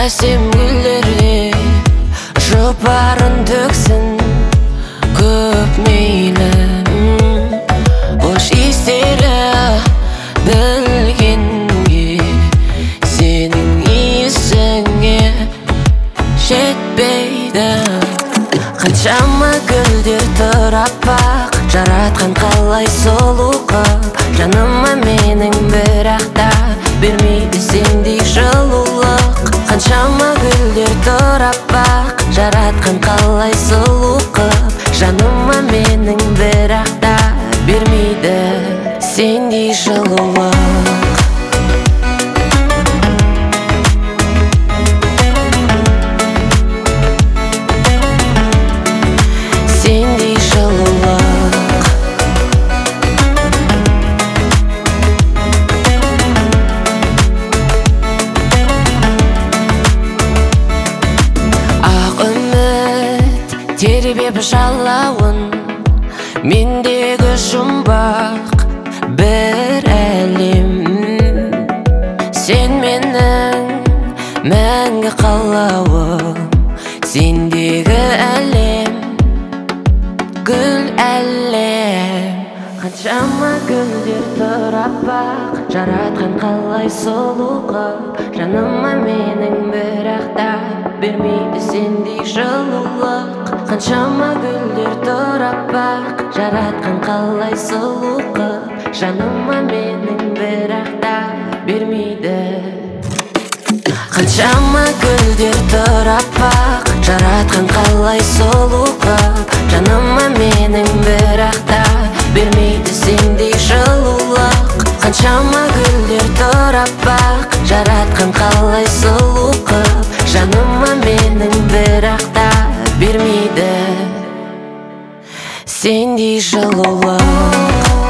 әсем гүлдерде жұпарын төксін көп мейлі. Хош иістері білгенге сенің иісіңе жетпейді. Қаншама гүлдер тұр аппақ, жаратқан қалай сұлу қып. Жаныма менің бірақ та бермейді сендей жылулық. Қаншама гүлдер тұр аппақ, жаратқан қалай сұлу қып. Жаныма менің бірақ та бермейді сендей жылулық. Тербеп жалауын мендегі жұмбақ бір әлем. Сен менің мәңгі қалауым, сендегі әлем гүл әлем. Қаншама гүлдер тұр аппақ, жаратқан қалай сұлу қып. Жаныма менің бірақ та бермейді сендей жылулық. Қаншама гүлдер тұр аппақ, жаратқан қалай сұлу қып. Жаныма менің бірақ та бермейді. Қаншама гүлдер тұр аппақ, жаратқан қалай сұлу қып. Жаныма менің бірақ та бермейді сендей жылулық. Қаншама гүлдер тұр аппақ, жаратқан қалай сұлу қып. Жаныма менің бірақ та бермейді сендей жылулық.